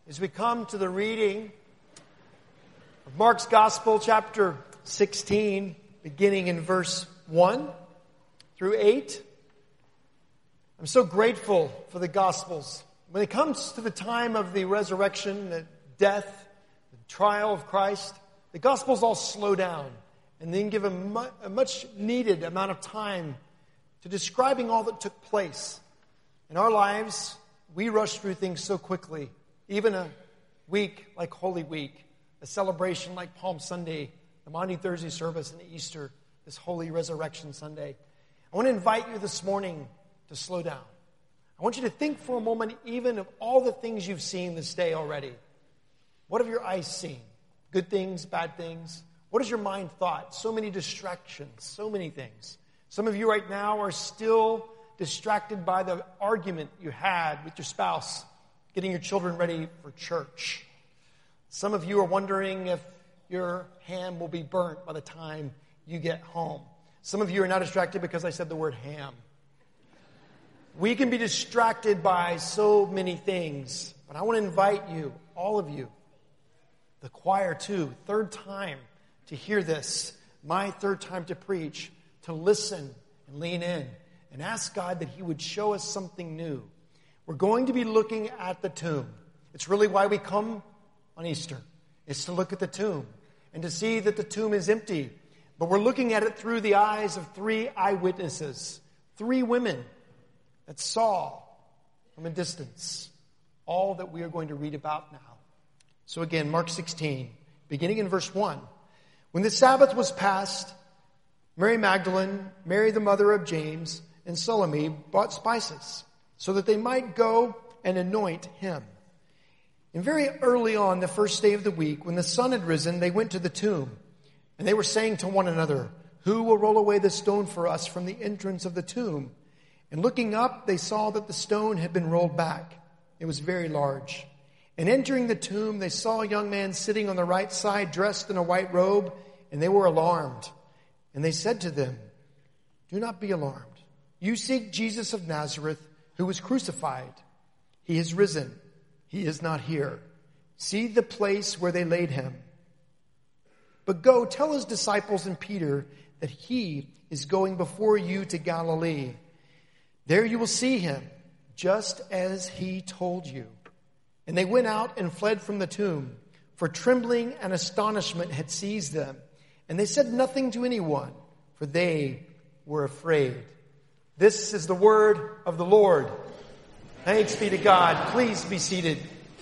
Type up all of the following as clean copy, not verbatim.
as we come to the reading of Mark's Gospel, chapter 16, beginning in verse 1 through 8. I'm so grateful for the Gospels. When it comes to the time of the resurrection, the death, the trial of Christ, the Gospels all slow down and then give a much needed amount of time to describing all that took place. In our lives, we rush through things so quickly. Even a week like Holy Week, a celebration like Palm Sunday, the Maundy Thursday service, and Easter, this Holy Resurrection Sunday. I want to invite you this morning to slow down. I want you to think for a moment even of all the things you've seen this day already. What have your eyes seen? Good things, bad things? What has your mind thought? So many distractions, so many things. Some of you right now are still distracted by the argument you had with your spouse, getting your children ready for church. Some of you are wondering if your ham will be burnt by the time you get home. Some of you are now distracted because I said the word ham. We can be distracted by so many things, but I want to invite you, all of you, the choir too, third time to hear this, my third time to preach, to listen and lean in and ask God that He would show us something new. We're going to be looking at the tomb. It's really why we come on Easter. It's to look at the tomb and to see that the tomb is empty. But we're looking at it through the eyes of three eyewitnesses, three women that saw from a distance all that we are going to read about now. So again, Mark 16, beginning in verse 1. When the Sabbath was past, Mary Magdalene, Mary the mother of James, and Salome bought spices so that they might go and anoint him. And very early on, the first day of the week, when the sun had risen, they went to the tomb. And they were saying to one another, "Who will roll away the stone for us from the entrance of the tomb?" And looking up, they saw that the stone had been rolled back. It was very large. And entering the tomb, they saw a young man sitting on the right side, dressed in a white robe, and they were alarmed. And they said to them, "Do not be alarmed. You seek Jesus of Nazareth, who was crucified. He is risen. He is not here. See the place where they laid him. But go tell his disciples and Peter that he is going before you to Galilee. There you will see him, just as he told you." And they went out and fled from the tomb, for trembling and astonishment had seized them. And they said nothing to anyone, for they were afraid. This is the word of the Lord. Thanks be to God. Please be seated.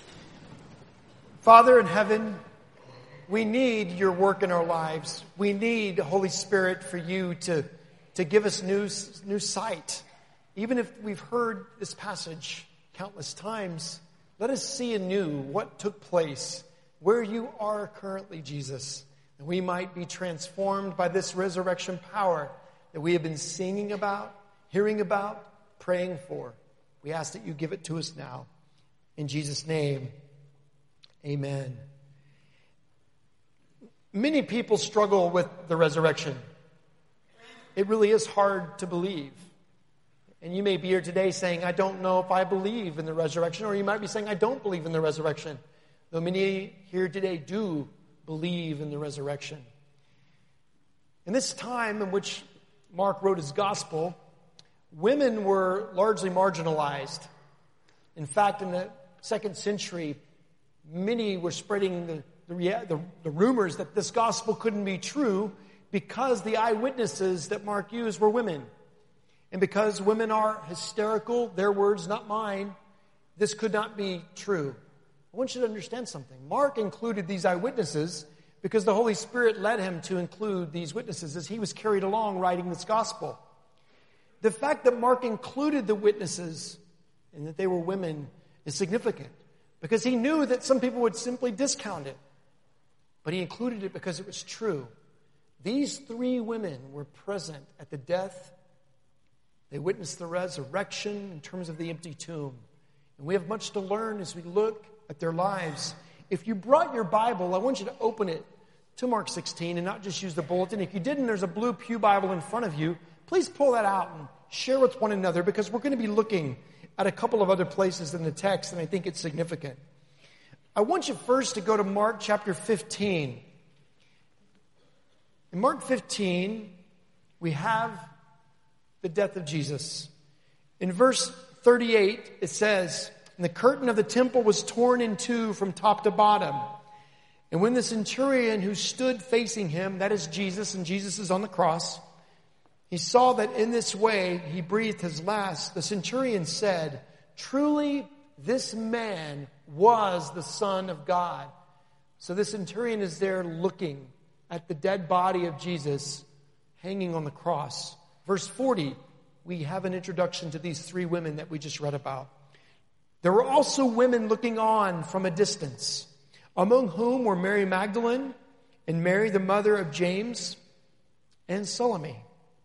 Father in heaven, we need your work in our lives. We need, Holy Spirit, for you to give us new sight. Even if we've heard this passage countless times, let us see anew what took place, where you are currently, Jesus, and we might be transformed by this resurrection power that we have been singing about, hearing about, praying for. We ask that you give it to us now. In Jesus' name, amen. Many people struggle with the resurrection. It really is hard to believe. And you may be here today saying, "I don't know if I believe in the resurrection," or you might be saying, "I don't believe in the resurrection." Though many here today do believe in the resurrection. In this time in which Mark wrote his gospel, women were largely marginalized. In fact, in the 2nd century, many were spreading the rumors that this gospel couldn't be true because the eyewitnesses that Mark used were women. And because women are hysterical, their words, not mine, this could not be true. I want you to understand something. Mark included these eyewitnesses because the Holy Spirit led him to include these witnesses as he was carried along writing this gospel. The fact that Mark included the witnesses and that they were women is significant because he knew that some people would simply discount it. But he included it because it was true. These three women were present at the death. They witnessed the resurrection in terms of the empty tomb. And we have much to learn as we look at their lives. If you brought your Bible, I want you to open it to Mark 16 and not just use the bulletin. If you didn't, there's a blue pew Bible in front of you. Please pull that out and share with one another because we're going to be looking at a couple of other places in the text and I think it's significant. I want you first to go to Mark chapter 15. In Mark 15, we have the death of Jesus. In verse 38, it says, "And the curtain of the temple was torn in two from top to bottom. And when the centurion who stood facing him," that is Jesus, and Jesus is on the cross, "he saw that in this way he breathed his last, the centurion said, 'Truly this man was the Son of God.'" So the centurion is there looking at the dead body of Jesus hanging on the cross. Verse 40, we have an introduction to these three women that we just read about. "There were also women looking on from a distance, among whom were Mary Magdalene and Mary, the mother of James, and Salome.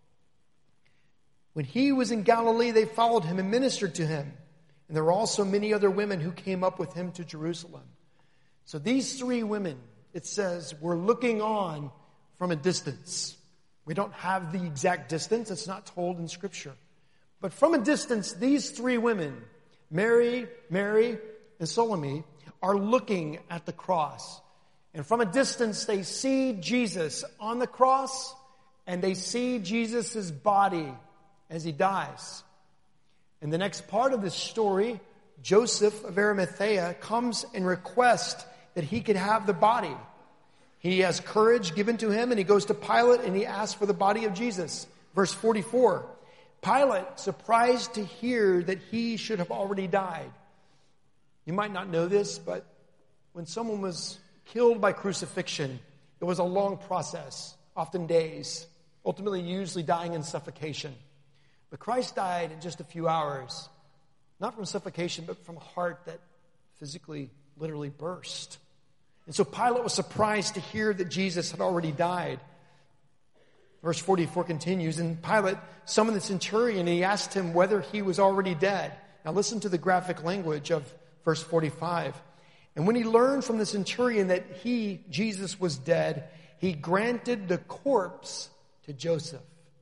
When he was in Galilee, they followed him and ministered to him. And there were also many other women who came up with him to Jerusalem." So these three women, it says, were looking on from a distance. We don't have the exact distance. It's not told in Scripture. But from a distance, these three women, Mary, and Salome, are looking at the cross. And from a distance, they see Jesus on the cross, and they see Jesus' body as he dies. In the next part of this story, Joseph of Arimathea comes and requests that he could have the body. He has courage given to him, and he goes to Pilate and he asks for the body of Jesus. Verse 44, Pilate, surprised to hear that he should have already died. You might not know this, but when someone was killed by crucifixion, it was a long process, often days, ultimately usually dying in suffocation. But Christ died in just a few hours, not from suffocation, but from a heart that physically, literally burst. And so Pilate was surprised to hear that Jesus had already died. Verse 44 continues, "And Pilate summoned the centurion, and he asked him whether he was already dead." Now listen to the graphic language of verse 45. "And when he learned from the centurion that he, Jesus, was dead, he granted the corpse to Joseph.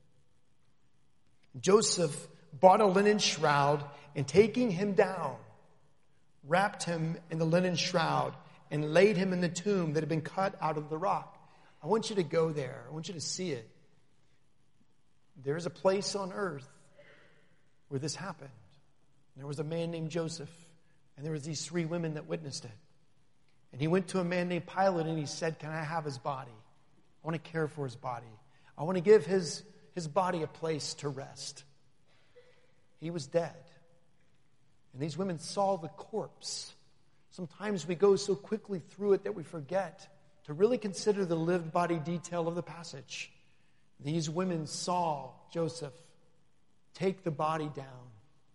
Joseph bought a linen shroud, and taking him down, wrapped him in the linen shroud and laid him in the tomb that had been cut out of the rock." I want you to go there. I want you to see it. There is a place on earth where this happened. There was a man named Joseph, and there was these three women that witnessed it. And he went to a man named Pilate, and he said, "Can I have his body? I want to care for his body. I want to give his body a place to rest." He was dead. And these women saw the corpse. Sometimes we go so quickly through it that we forget to really consider the lived body detail of the passage. These women saw Joseph take the body down.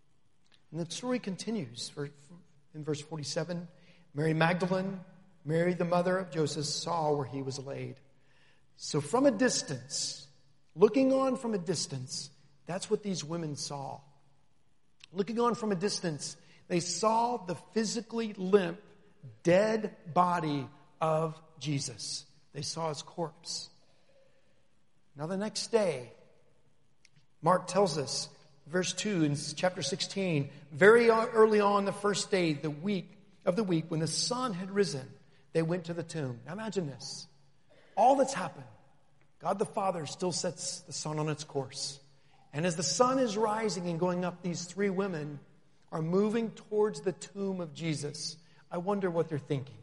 And the story continues in verse 47. "Mary Magdalene, Mary the mother of Joseph, saw where he was laid." So from a distance, looking on from a distance, that's what these women saw. Looking on from a distance, they saw the physically limp, dead body of Jesus. They saw his corpse. Now the next day, Mark tells us, verse 2 in chapter 16, very early on the first day of the week, when the sun had risen, they went to the tomb. Now imagine this. All that's happened, God the Father still sets the sun on its course. And as the sun is rising and going up, these three women are moving towards the tomb of Jesus. I wonder what they're thinking.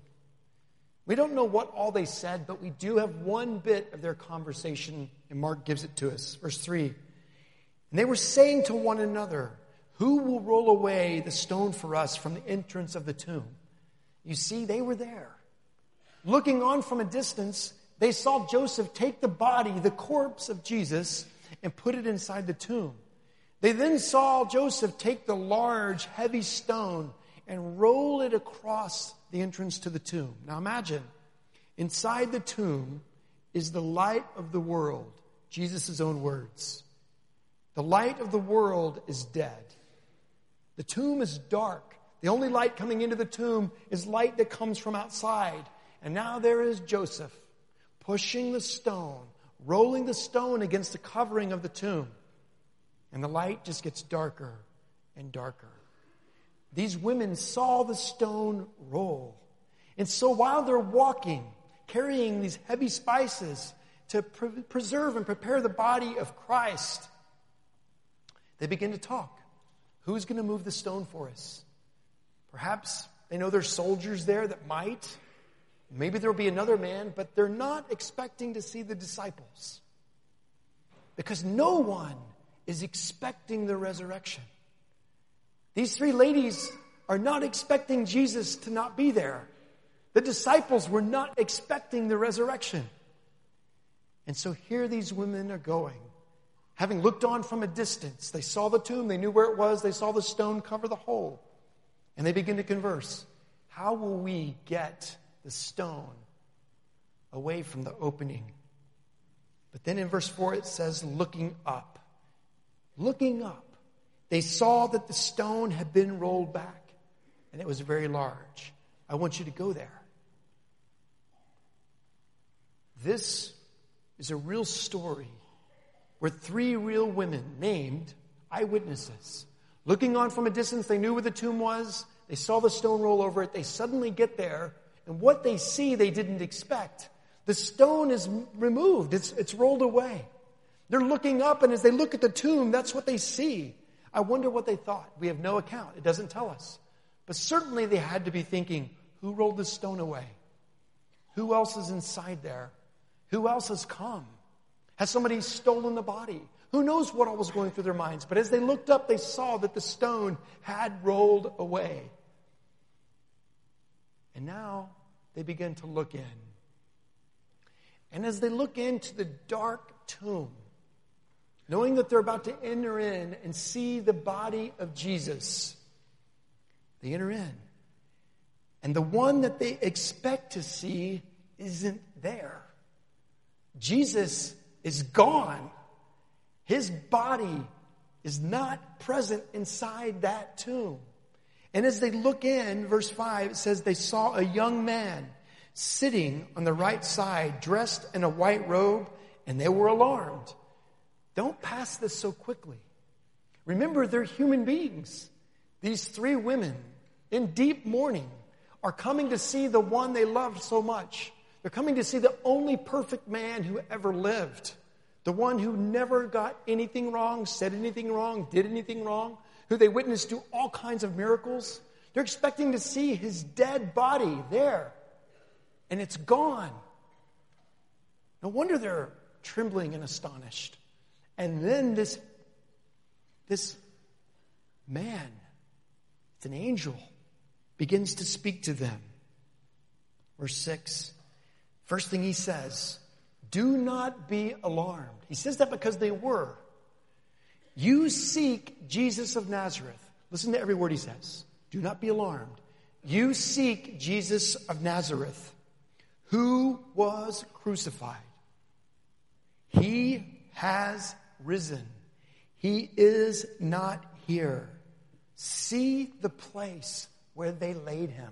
We don't know what all they said, but we do have one bit of their conversation, and Mark gives it to us. Verse 3, "And they were saying to one another, 'Who will roll away the stone for us from the entrance of the tomb?'" You see, they were there. Looking on from a distance, they saw Joseph take the body, the corpse of Jesus, and put it inside the tomb. They then saw Joseph take the large, heavy stone and roll it across the entrance to the tomb. Now imagine, inside the tomb is the light of the world, Jesus' own words. The light of the world is dead. The tomb is dark. The only light coming into the tomb is light that comes from outside. And now there is Joseph pushing the stone, rolling the stone against the covering of the tomb. And the light just gets darker and darker. These women saw the stone roll. And so while they're walking, carrying these heavy spices to preserve and prepare the body of Christ, they begin to talk. Who's going to move the stone for us? Perhaps they know there's soldiers there that might. Maybe there'll be another man, but they're not expecting to see the disciples. Because no one is expecting the resurrection. These three ladies are not expecting Jesus to not be there. The disciples were not expecting the resurrection. And so here these women are going. Having looked on from a distance, they saw the tomb, they knew where it was, they saw the stone cover the hole. And they begin to converse. How will we get the stone away from the opening? But then in verse 4 it says, looking up. Looking up. They saw that the stone had been rolled back. And it was very large. I want you to go there. This is a real story where three real women named eyewitnesses. Looking on from a distance, they knew where the tomb was. They saw the stone roll over it. They suddenly get there. And what they see, they didn't expect. The stone is removed. It's rolled away. They're looking up, and as they look at the tomb, that's what they see. I wonder what they thought. We have no account. It doesn't tell us. But certainly they had to be thinking, who rolled the stone away? Who else is inside there? Who else has come? Has somebody stolen the body? Who knows what all was going through their minds? But as they looked up, they saw that the stone had rolled away. And now they begin to look in. And as they look into the dark tomb, knowing that they're about to enter in and see the body of Jesus, they enter in. And the one that they expect to see isn't there. Jesus is gone. His body is not present inside that tomb. And as they look in, verse 5, it says they saw a young man sitting on the right side, dressed in a white robe, and they were alarmed. Don't pass this so quickly. Remember, they're human beings. These three women, in deep mourning, are coming to see the one they loved so much. They're coming to see the only perfect man who ever lived. The one who never got anything wrong, said anything wrong, did anything wrong, who they witnessed do all kinds of miracles. They're expecting to see his dead body there. And it's gone. No wonder they're trembling and astonished. And then this man, it's an angel, begins to speak to them. Verse 6. First thing he says, do not be alarmed. He says that because they were. You seek Jesus of Nazareth. Listen to every word he says. Do not be alarmed. You seek Jesus of Nazareth, who was crucified. He has risen. He is not here. See the place where they laid him.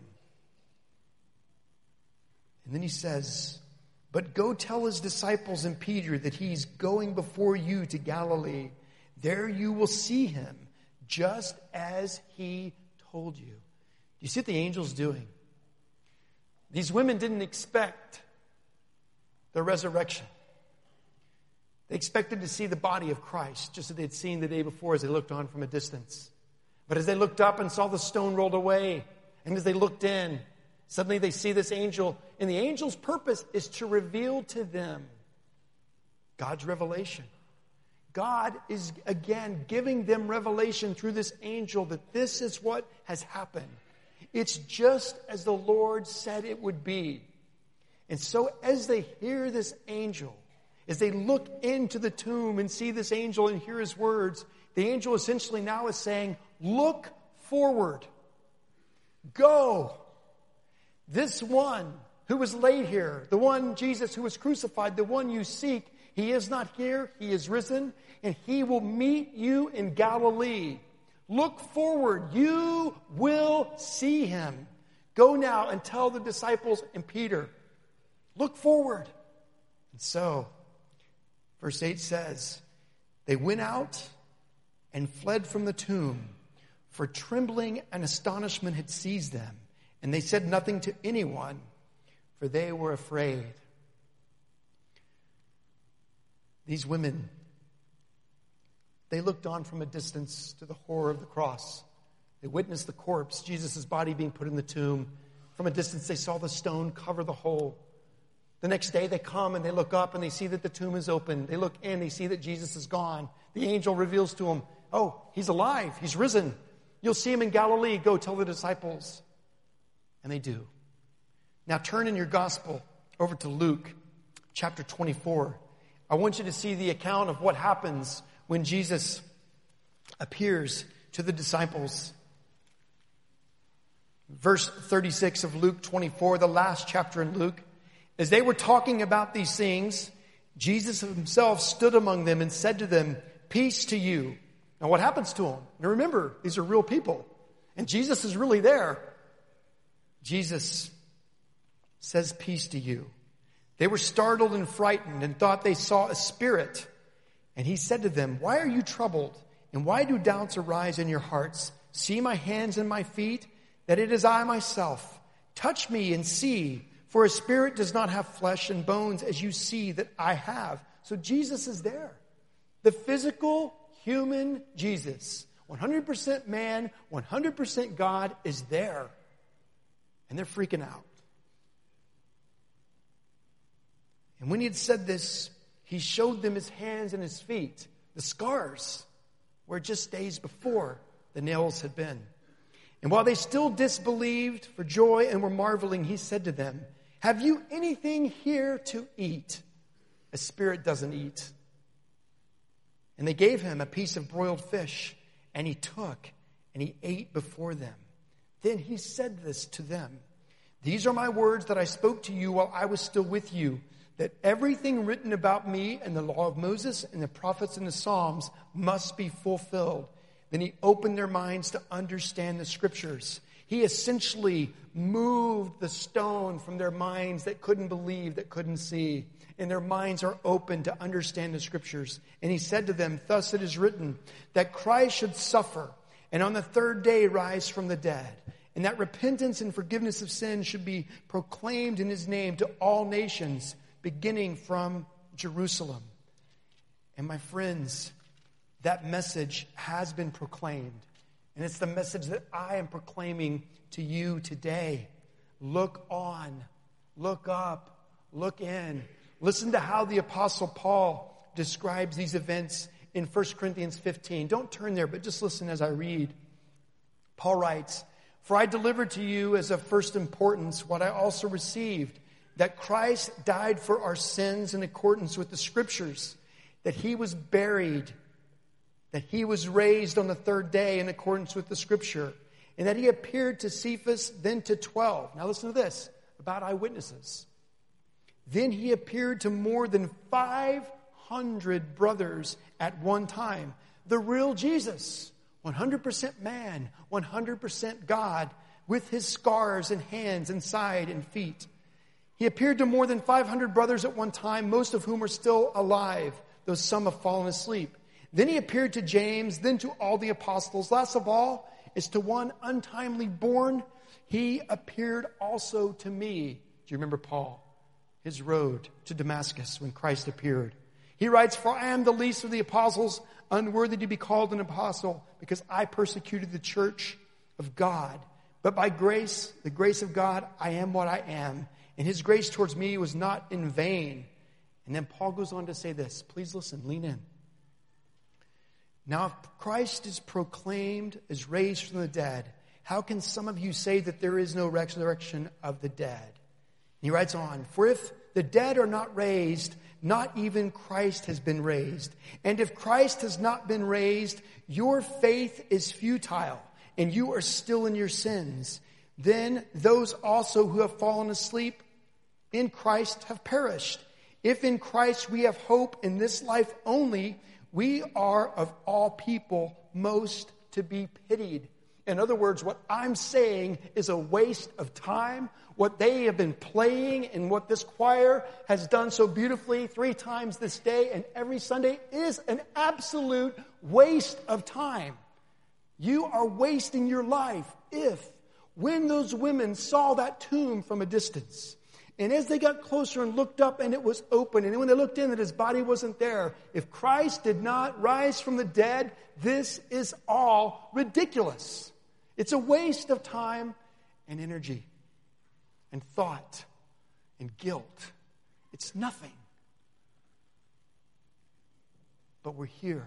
And then he says, but go tell his disciples and Peter that he's going before you to Galilee. There you will see him, just as he told you. You see what the angel's doing? These women didn't expect the resurrection. They expected to see the body of Christ, just as they'd seen the day before as they looked on from a distance. But as they looked up and saw the stone rolled away, and as they looked in, suddenly they see this angel, and the angel's purpose is to reveal to them God's revelation. God is, again, giving them revelation through this angel that this is what has happened. It's just as the Lord said it would be. And so as they hear this angel, as they look into the tomb and see this angel and hear his words, the angel essentially now is saying, look forward. Go. This one who was laid here, the one Jesus who was crucified, the one you seek, he is not here, he is risen, and he will meet you in Galilee. Look forward, you will see him. Go now and tell the disciples and Peter, look forward. And so, verse 8 says, they went out and fled from the tomb, for trembling and astonishment had seized them. And they said nothing to anyone, for they were afraid. These women, they looked on from a distance to the horror of the cross. They witnessed the corpse, Jesus' body being put in the tomb. From a distance, they saw the stone cover the hole. The next day, they come and they look up and they see that the tomb is open. They look in, they see that Jesus is gone. The angel reveals to them, oh, he's alive, he's risen. You'll see him in Galilee. Go tell the disciples. And they do. Now turn in your gospel over to Luke chapter 24. I want you to see the account of what happens when Jesus appears to the disciples. Verse 36 of Luke 24, the last chapter in Luke. As they were talking about these things, Jesus himself stood among them and said to them, peace to you. Now what happens to them? Now remember, these are real people. And Jesus is really there. Jesus says, peace to you. They were startled and frightened and thought they saw a spirit. And he said to them, why are you troubled? And why do doubts arise in your hearts? See my hands and my feet, that it is I myself. Touch me and see, for a spirit does not have flesh and bones as you see that I have. So Jesus is there. The physical, human Jesus, 100% man, 100% God, is there. And they're freaking out. And when he had said this, he showed them his hands and his feet, the scars, where just days before the nails had been. And while they still disbelieved for joy and were marveling, he said to them, have you anything here to eat? A spirit doesn't eat. And they gave him a piece of broiled fish, and he took and he ate before them. Then he said this to them, these are my words that I spoke to you while I was still with you, that everything written about me in the law of Moses and the prophets and the Psalms must be fulfilled. Then he opened their minds to understand the scriptures. He essentially moved the stone from their minds that couldn't believe, that couldn't see. And their minds are open to understand the scriptures. And he said to them, thus it is written, that Christ should suffer and on the third day rise from the dead. And that repentance and forgiveness of sins should be proclaimed in his name to all nations, beginning from Jerusalem. And my friends, that message has been proclaimed. And it's the message that I am proclaiming to you today. Look on, look up, look in. Listen to how the Apostle Paul describes these events in 1 Corinthians 15. Don't turn there, but just listen as I read. Paul writes, for I delivered to you as of first importance what I also received, that Christ died for our sins in accordance with the scriptures, that he was buried, that he was raised on the third day in accordance with the scripture, and that he appeared to Cephas, then to 12. Now listen to this, about eyewitnesses. Then he appeared to more than 500 brothers at one time. The real Jesus, 100% man, 100% God, with his scars and hands and side and feet. He appeared to more than 500 brothers at one time, most of whom are still alive, though some have fallen asleep. Then he appeared to James, then to all the apostles. Last of all is to one untimely born. He appeared also to me. Do you remember Paul? His road to Damascus when Christ appeared. He writes, for I am the least of the apostles, unworthy to be called an apostle, because I persecuted the church of God. But by grace, the grace of God, I am what I am. And his grace towards me was not in vain. And then Paul goes on to say this. Please listen, lean in. Now, if Christ is proclaimed as raised from the dead, how can some of you say that there is no resurrection of the dead? And he writes on, for if the dead are not raised, not even Christ has been raised. And if Christ has not been raised, your faith is futile, and you are still in your sins. Then those also who have fallen asleep in Christ have perished. If in Christ we have hope in this life only, we are of all people most to be pitied. In other words, what I'm saying is a waste of time. What they have been playing and what this choir has done so beautifully 3 times this day and every Sunday is an absolute waste of time. You are wasting your life if when those women saw that tomb from a distance, and as they got closer and looked up and it was open, and when they looked in that his body wasn't there, if Christ did not rise from the dead, this is all ridiculous. It's a waste of time and energy and thought and guilt. It's nothing. But we're here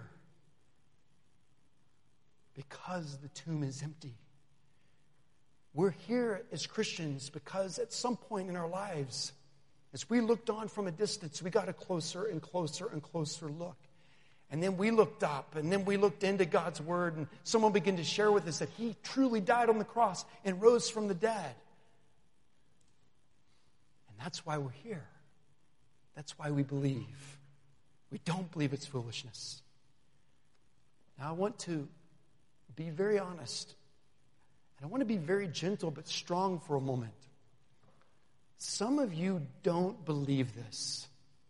because the tomb is empty. We're here as Christians because at some point in our lives, as we looked on from a distance, we got a closer and closer and closer look. And then we looked up, and then we looked into God's Word, and someone began to share with us that He truly died on the cross and rose from the dead. And that's why we're here. That's why we believe. We don't believe it's foolishness. Now I want to be very honest. And I want to be very gentle but strong for a moment. Some of you don't believe this.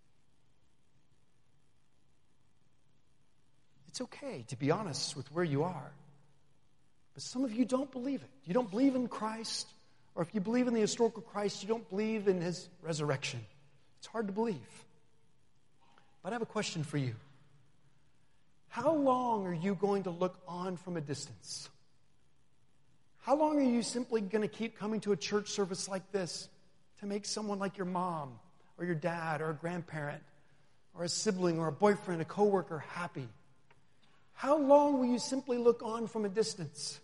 It's okay to be honest with where you are. But some of you don't believe it. You don't believe in Christ. Or if you believe in the historical Christ, you don't believe in His resurrection. It's hard to believe. But I have a question for you. How long are you going to look on from a distance? How long are you simply going to keep coming to a church service like this to make someone like your mom or your dad or a grandparent or a sibling or a boyfriend, a coworker happy? How long will you simply look on from a distance?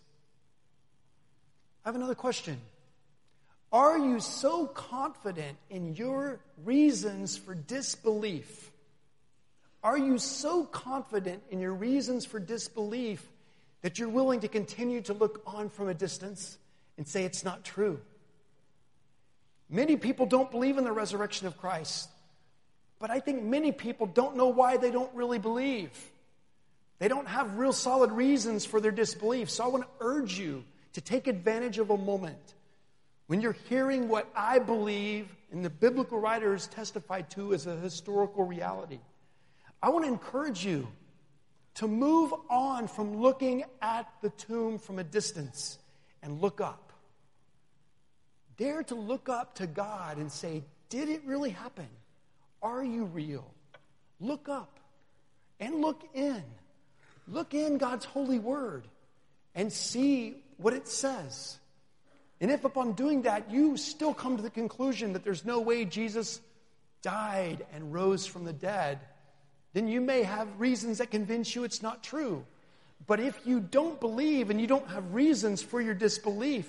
I have another question. Are you so confident in your reasons for disbelief? Are you so confident in your reasons for disbelief that you're willing to continue to look on from a distance and say it's not true? Many people don't believe in the resurrection of Christ, but I think many people don't know why they don't really believe. They don't have real solid reasons for their disbelief. So I want to urge you to take advantage of a moment when you're hearing what I believe and the biblical writers testified to as a historical reality. I want to encourage you to move on from looking at the tomb from a distance and look up. Dare to look up to God and say, did it really happen? Are you real? Look up and look in. Look in God's holy word and see what it says. And if upon doing that, you still come to the conclusion that there's no way Jesus died and rose from the dead, then you may have reasons that convince you it's not true. But if you don't believe and you don't have reasons for your disbelief,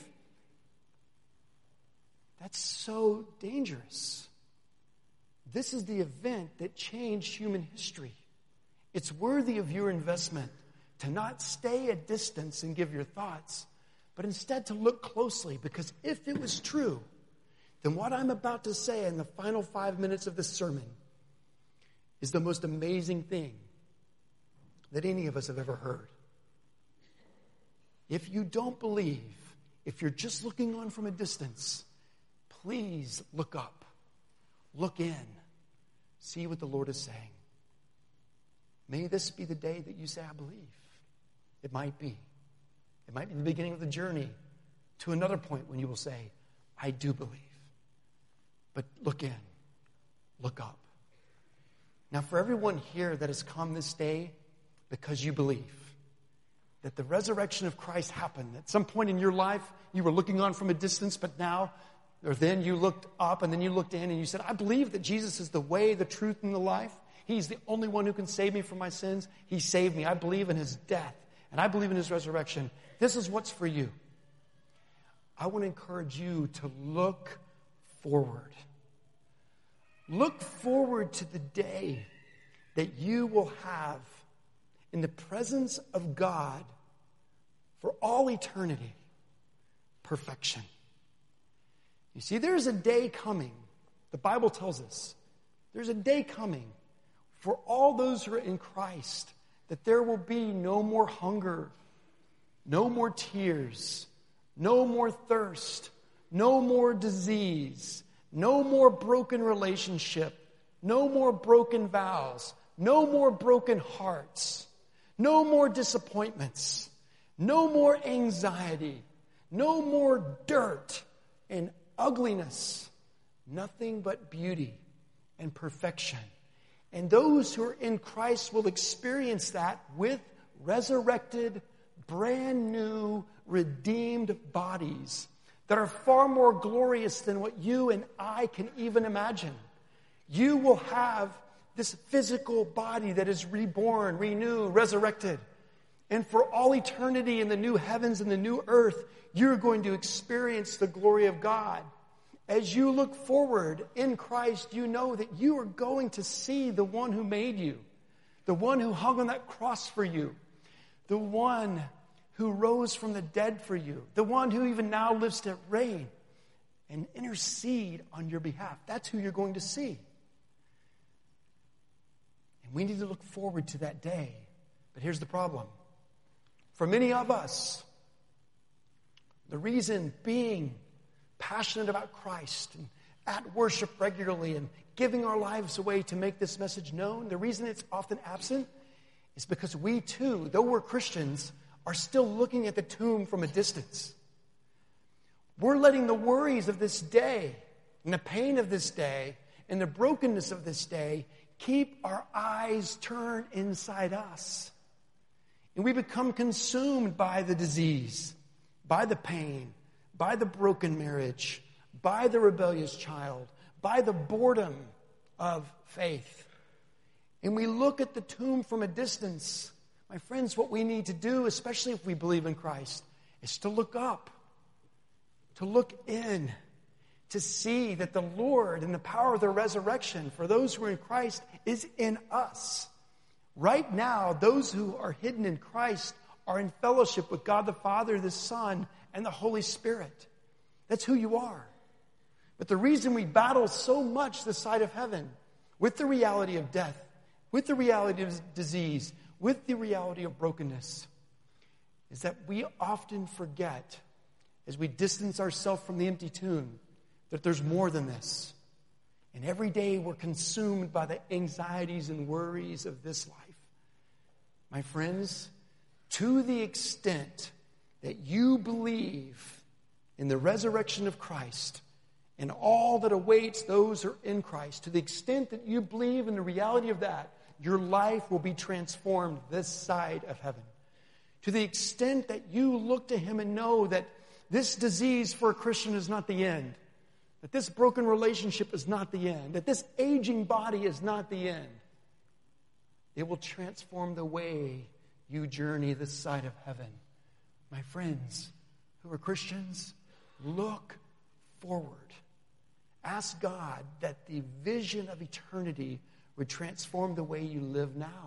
that's so dangerous. This is the event that changed human history. It's worthy of your investment to not stay a distance and give your thoughts, but instead to look closely, because if it was true, then what I'm about to say in the final 5 minutes of this sermon is the most amazing thing that any of us have ever heard. If you don't believe, if you're just looking on from a distance, please look up, look in, see what the Lord is saying. May this be the day that you say, I believe. It might be. It might be the beginning of the journey to another point when you will say, I do believe. But look in, look up. Now, for everyone here that has come this day because you believe that the resurrection of Christ happened, at some point in your life, you were looking on from a distance, but now, or then you looked up and then you looked in and you said, I believe that Jesus is the way, the truth, and the life. He's the only one who can save me from my sins. He saved me. I believe in His death, and I believe in His resurrection. This is what's for you. I want to encourage you to look forward. Look forward to the day that you will have in the presence of God for all eternity, perfection. You see, there's a day coming. The Bible tells us there's a day coming for all those who are in Christ, that there will be no more hunger, no more tears, no more thirst, no more disease, no more broken relationship, no more broken vows, no more broken hearts, no more disappointments, no more anxiety, No more dirt and ugliness. Nothing but beauty and perfection. And those who are in Christ will experience that with resurrected, brand new, redeemed bodies that are far more glorious than what you and I can even imagine. You will have this physical body that is reborn, renewed, resurrected. And for all eternity in the new heavens and the new earth, you're going to experience the glory of God. As you look forward in Christ, you know that you are going to see the one who made you, the one who hung on that cross for you, the one who rose from the dead for you, the one who even now lives to reign and intercede on your behalf. That's who you're going to see. And we need to look forward to that day. But here's the problem. For many of us, the reason being passionate about Christ and at worship regularly and giving our lives away to make this message known, the reason it's often absent is because we too, though we're Christians, are still looking at the tomb from a distance. We're letting the worries of this day and the pain of this day and the brokenness of this day keep our eyes turned inside us. And we become consumed by the disease, by the pain, by the broken marriage, by the rebellious child, by the boredom of faith. And we look at the tomb from a distance. My friends, what we need to do, especially if we believe in Christ, is to look up, to look in, to see that the Lord and the power of the resurrection for those who are in Christ is in us. Right now, those who are hidden in Christ are in fellowship with God the Father, the Son, and the Holy Spirit. That's who you are. But the reason we battle so much this side of heaven with the reality of death, with the reality of disease, with the reality of brokenness, is that we often forget, as we distance ourselves from the empty tomb, that there's more than this. And every day we're consumed by the anxieties and worries of this life. My friends, to the extent that you believe in the resurrection of Christ and all that awaits those who are in Christ, to the extent that you believe in the reality of that, your life will be transformed this side of heaven. To the extent that you look to Him and know that this disease for a Christian is not the end, that this broken relationship is not the end, that this aging body is not the end, it will transform the way you journey this side of heaven. My friends who are Christians, look forward. Ask God that the vision of eternity would transform the way you live now.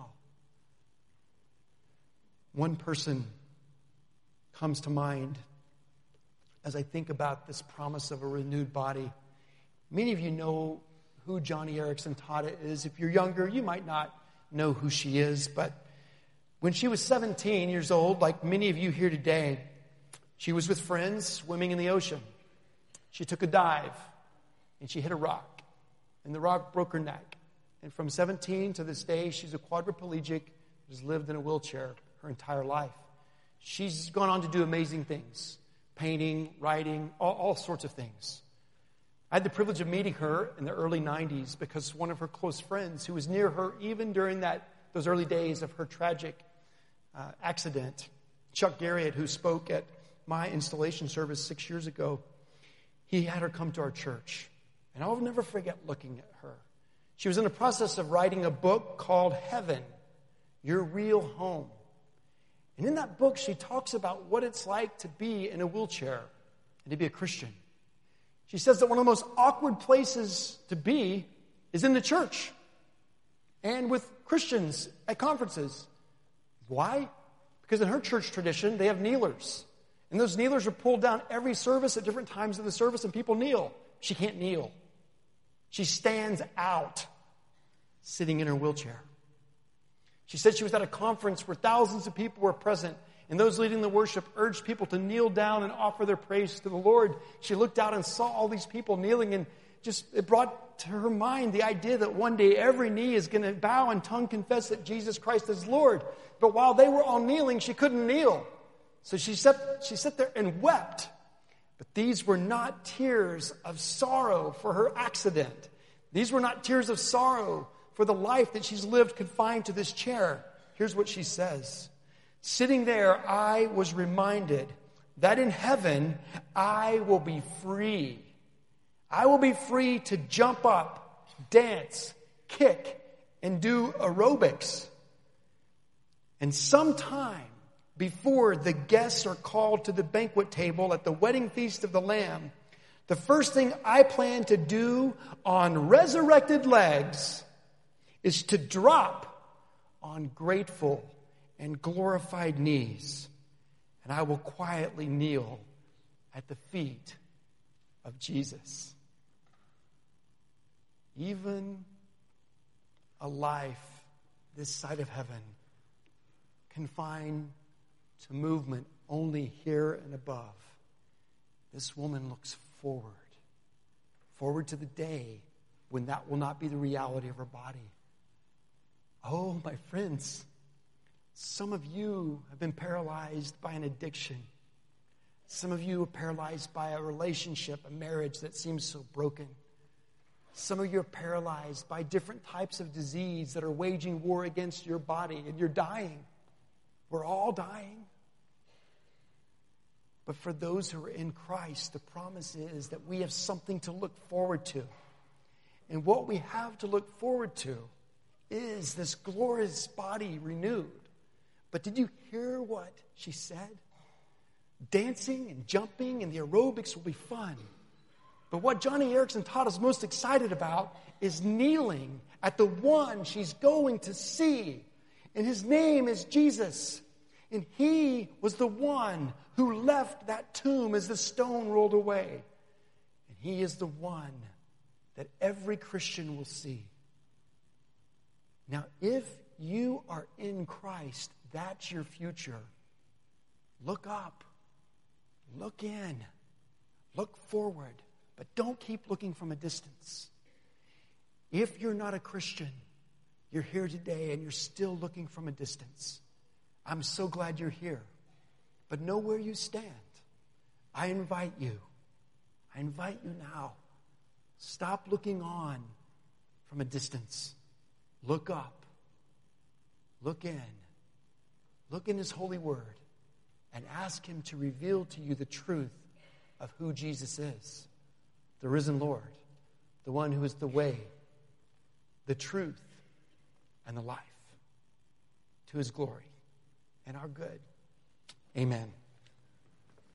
One person comes to mind as I think about this promise of a renewed body. Many of you know who Joni Eareckson Tada is. If you're younger, you might not know who she is, but when she was 17 years old, like many of you here today, she was with friends swimming in the ocean. She took a dive and she hit a rock, and the rock broke her neck. And from 17 to this day, she's a quadriplegic, has lived in a wheelchair her entire life. She's gone on to do amazing things, painting, writing, all sorts of things. I had the privilege of meeting her in the early 90s because one of her close friends who was near her even during those early days of her tragic accident, Chuck Garriott, who spoke at my installation service 6 years ago, he had her come to our church. And I'll never forget looking at her. She was in the process of writing a book called Heaven, Your Real Home. And in that book, she talks about what it's like to be in a wheelchair and to be a Christian. She says that one of the most awkward places to be is in the church and with Christians at conferences. Why? Because in her church tradition, they have kneelers. And those kneelers are pulled down every service at different times of the service, and people kneel. She can't kneel. She stands out, sitting in her wheelchair. She said she was at a conference where thousands of people were present, and those leading the worship urged people to kneel down and offer their praise to the Lord. She looked out and saw all these people kneeling, and it brought to her mind the idea that one day every knee is going to bow and tongue confess that Jesus Christ is Lord. But while they were all kneeling, she couldn't kneel. So she sat there and wept But these were not tears of sorrow for her accident. These were not tears of sorrow for the life that she's lived confined to this chair. Here's what she says. Sitting there, I was reminded that in heaven, I will be free. I will be free to jump up, dance, kick, and do aerobics. And sometime before the guests are called to the banquet table at the wedding feast of the Lamb, the first thing I plan to do on resurrected legs is to drop on grateful and glorified knees, and I will quietly kneel at the feet of Jesus. Even a life this side of heaven confined to movement only here and above, this woman looks forward to the day when that will not be the reality of her body. Oh, my friends, some of you have been paralyzed by an addiction. Some of you are paralyzed by a relationship, a marriage that seems so broken. Some of you are paralyzed by different types of disease that are waging war against your body, and you're dying. We're all dying. But for those who are in Christ, the promise is that we have something to look forward to. And what we have to look forward to is this glorious body renewed. But did you hear what she said? Dancing and jumping and the aerobics will be fun. But what Johnny Erickson taught us most excited about is kneeling at the one she's going to see. And his name is Jesus. And he was the one who left that tomb as the stone rolled away. And he is the one that every Christian will see. Now, if you are in Christ, that's your future. Look up. Look in. Look forward. But don't keep looking from a distance. If you're not a Christian, you're here today and you're still looking from a distance, I'm so glad you're here. But know where you stand. I invite you. I invite you now. Stop looking on from a distance. Look up. Look in. Look in His holy word and ask Him to reveal to you the truth of who Jesus is. The risen Lord. The one who is the way, the truth, and the life. To His glory and our good. Amen.